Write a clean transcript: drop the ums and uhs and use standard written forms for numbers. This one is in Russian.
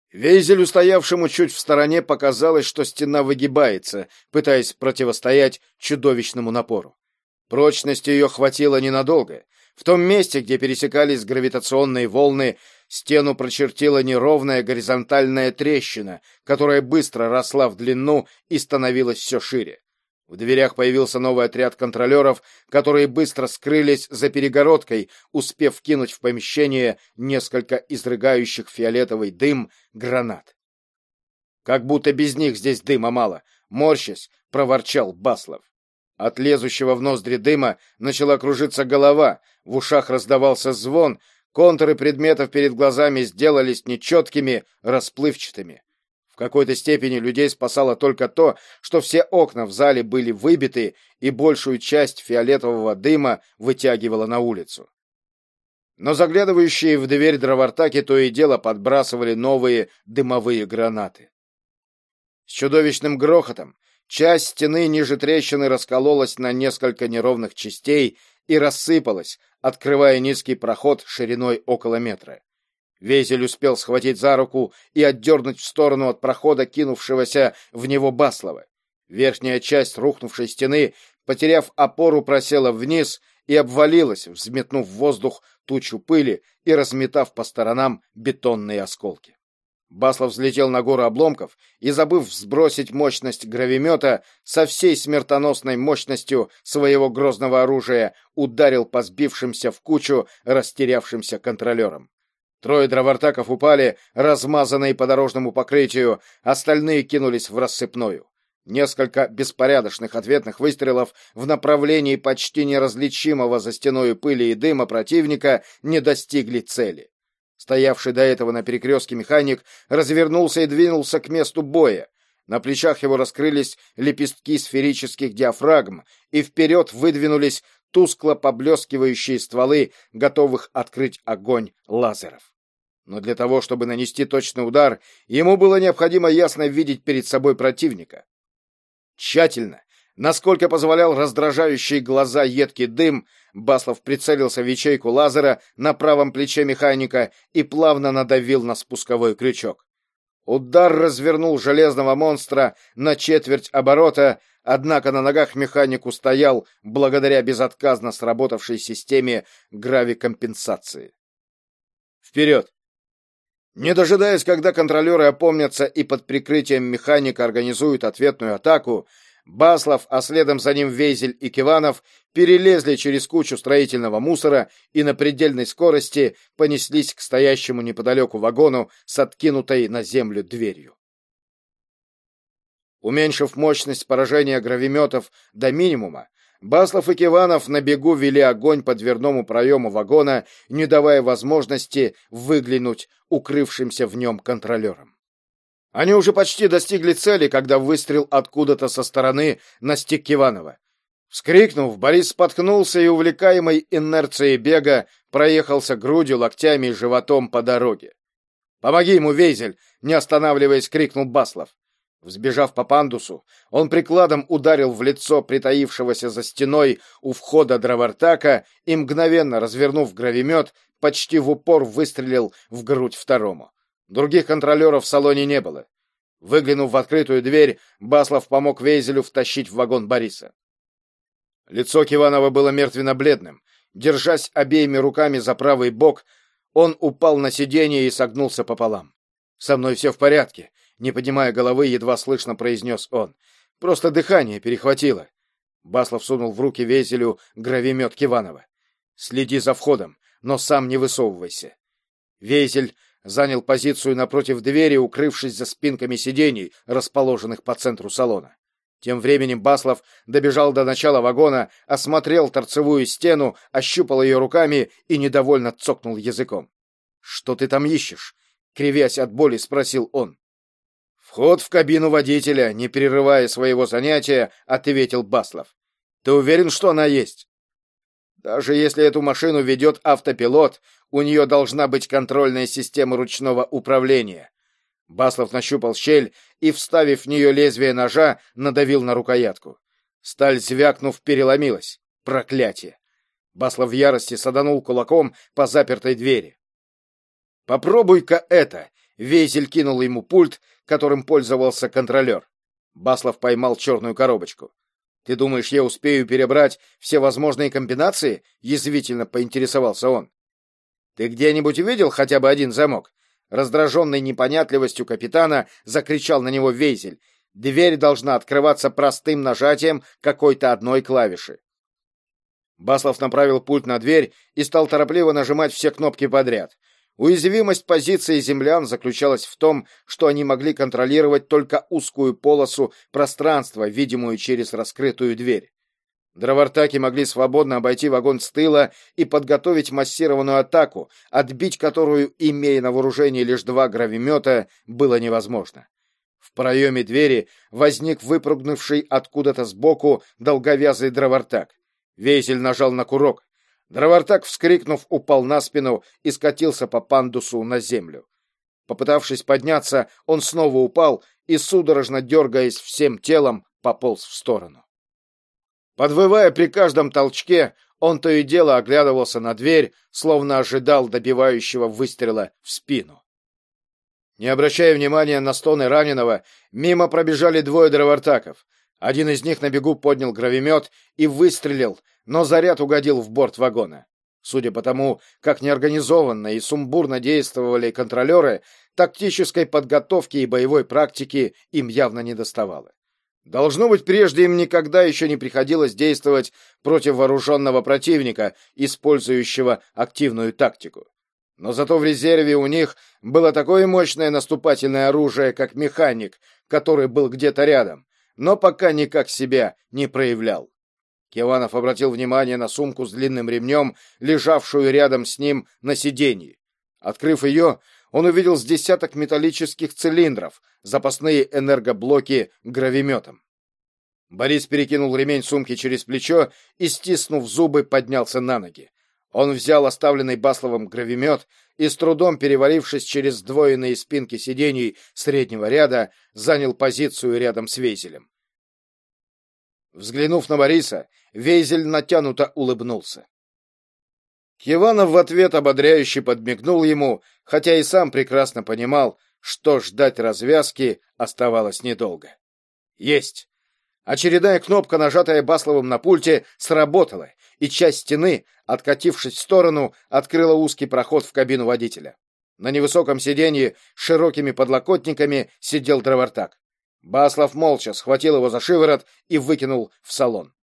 Вейзелю, стоявшему чуть в стороне, показалось, что стена выгибается, пытаясь противостоять чудовищному напору. Прочности ее хватило ненадолго. В том месте, где пересекались гравитационные волны, стену прочертила неровная горизонтальная трещина, которая быстро росла в длину и становилась все шире. В дверях появился новый отряд контролеров, которые быстро скрылись за перегородкой, успев кинуть в помещение несколько изрыгающих фиолетовый дым гранат. «Как будто без них здесь дыма мало», — морщась, проворчал Баслов. От лезущего в ноздри дыма начала кружиться голова, в ушах раздавался звон, контуры предметов перед глазами сделались нечеткими, расплывчатыми. В какой-то степени людей спасало только то, что все окна в зале были выбиты, и большую часть фиолетового дыма вытягивало на улицу. Но заглядывающие в дверь дровартаки то и дело подбрасывали новые дымовые гранаты. С чудовищным грохотом часть стены ниже трещины раскололась на несколько неровных частей и рассыпалась, открывая низкий проход шириной около метра. Вейзель успел схватить за руку и отдернуть в сторону от прохода кинувшегося в него Баслова. Верхняя часть рухнувшей стены, потеряв опору, просела вниз и обвалилась, взметнув в воздух тучу пыли и разметав по сторонам бетонные осколки. Баслов взлетел на гору обломков и, забыв сбросить мощность гравимета, со всей смертоносной мощностью своего грозного оружия ударил по сбившимся в кучу растерявшимся контролерам. Трое дровартаков упали, размазанные по дорожному покрытию, остальные кинулись в рассыпную. Несколько беспорядочных ответных выстрелов в направлении почти неразличимого за стеной пыли и дыма противника не достигли цели. Стоявший до этого на перекрестке механик развернулся и двинулся к месту боя. На плечах его раскрылись лепестки сферических диафрагм, и вперед выдвинулись тускло поблескивающие стволы, готовых открыть огонь лазеров. Но для того, чтобы нанести точный удар, ему было необходимо ясно видеть перед собой противника. Тщательно, насколько позволял раздражающий глаза едкий дым, Баслов прицелился в ячейку лазера на правом плече механика и плавно надавил на спусковой крючок. Удар развернул железного монстра на четверть оборота, однако на ногах механик устоял благодаря безотказно сработавшей системе гравикомпенсации. Вперед! Не дожидаясь, когда контролеры опомнятся и под прикрытием механика организуют ответную атаку, Баслов, а следом за ним Вейзель и Киванов перелезли через кучу строительного мусора и на предельной скорости понеслись к стоящему неподалеку вагону с откинутой на землю дверью. Уменьшив мощность поражения гравиметов до минимума, Баслов и Киванов на бегу вели огонь по дверному проему вагона, не давая возможности выглянуть укрывшимся в нем контролерам. Они уже почти достигли цели, когда выстрел откуда-то со стороны настиг Киванова. Вскрикнув, Борис споткнулся и, увлекаемый инерцией бега, проехался грудью, локтями и животом по дороге. «Помоги ему, Вейзель!» — не останавливаясь, крикнул Баслов. Взбежав по пандусу, он прикладом ударил в лицо притаившегося за стеной у входа дровартака и, мгновенно развернув гравимет, почти в упор выстрелил в грудь второму. Других контролеров в салоне не было. Выглянув в открытую дверь, Баслов помог Вейзелю втащить в вагон Бориса. Лицо Киванова было мертвенно-бледным. Держась обеими руками за правый бок, он упал на сиденье и согнулся пополам. «Со мной все в порядке», — не поднимая головы, едва слышно произнес он. «Просто дыхание перехватило». Баслов сунул в руки Вейзелю гравимет Киванова. «Следи за входом, но сам не высовывайся». Вейзель занял позицию напротив двери, укрывшись за спинками сидений, расположенных по центру салона. Тем временем Баслов добежал до начала вагона, осмотрел торцевую стену, ощупал ее руками и недовольно цокнул языком. «Что ты там ищешь?» — кривясь от боли, спросил он. «Вход в кабину водителя», — не перерывая своего занятия, ответил Баслов. «Ты уверен, что она есть?» «Даже если эту машину ведет автопилот, у нее должна быть контрольная система ручного управления». Баслов нащупал щель и, вставив в нее лезвие ножа, надавил на рукоятку. Сталь, звякнув, переломилась. Проклятие! Баслов в ярости саданул кулаком по запертой двери. «Попробуй-ка это!» Вейзель кинул ему пульт, которым пользовался контролер. Баслов поймал черную коробочку. «Ты думаешь, я успею перебрать все возможные комбинации?» — язвительно поинтересовался он. «Ты где-нибудь видел хотя бы один замок?» Раздраженный непонятливостью капитана, закричал на него Вейзель. «Дверь должна открываться простым нажатием какой-то одной клавиши». Баслов направил пульт на дверь и стал торопливо нажимать все кнопки подряд. Уязвимость позиции землян заключалась в том, что они могли контролировать только узкую полосу пространства, видимую через раскрытую дверь. Дровартаки могли свободно обойти вагон с тыла и подготовить массированную атаку, отбить которую, имея на вооружении лишь 2 гравимета, было невозможно. В проеме двери возник выпрыгнувший откуда-то сбоку долговязый дровартак. Вейзель нажал на курок. Дровартак, вскрикнув, упал на спину и скатился по пандусу на землю. Попытавшись подняться, он снова упал и, судорожно дергаясь всем телом, пополз в сторону. Подвывая при каждом толчке, он то и дело оглядывался на дверь, словно ожидал добивающего выстрела в спину. Не обращая внимания на стоны раненого, мимо пробежали 2 дровартаков. Один из них на бегу поднял гравимет и выстрелил, но заряд угодил в борт вагона. Судя по тому, как неорганизованно и сумбурно действовали контролеры, тактической подготовки и боевой практики им явно недоставало. Должно быть, прежде им никогда еще не приходилось действовать против вооруженного противника, использующего активную тактику. Но зато в резерве у них было такое мощное наступательное оружие, как механик, который был где-то рядом, но пока никак себя не проявлял. Киванов обратил внимание на сумку с длинным ремнем, лежавшую рядом с ним на сиденье. Открыв ее, он увидел с десяток металлических цилиндров, запасные энергоблоки гравиметом. Борис перекинул ремень сумки через плечо и, стиснув зубы, поднялся на ноги. Он взял оставленный Басловым гравимет и, с трудом перевалившись через сдвоенные спинки сидений среднего ряда, занял позицию рядом с Вейзелем. Взглянув на Бориса, Вейзель натянуто улыбнулся. Киванов в ответ ободряюще подмигнул ему, хотя и сам прекрасно понимал, что ждать развязки оставалось недолго. Есть! Очередная кнопка, нажатая Басловым на пульте, сработала, и часть стены, откатившись в сторону, открыла узкий проход в кабину водителя. На невысоком сиденье с широкими подлокотниками сидел дровартак. Баслов молча схватил его за шиворот и выкинул в салон.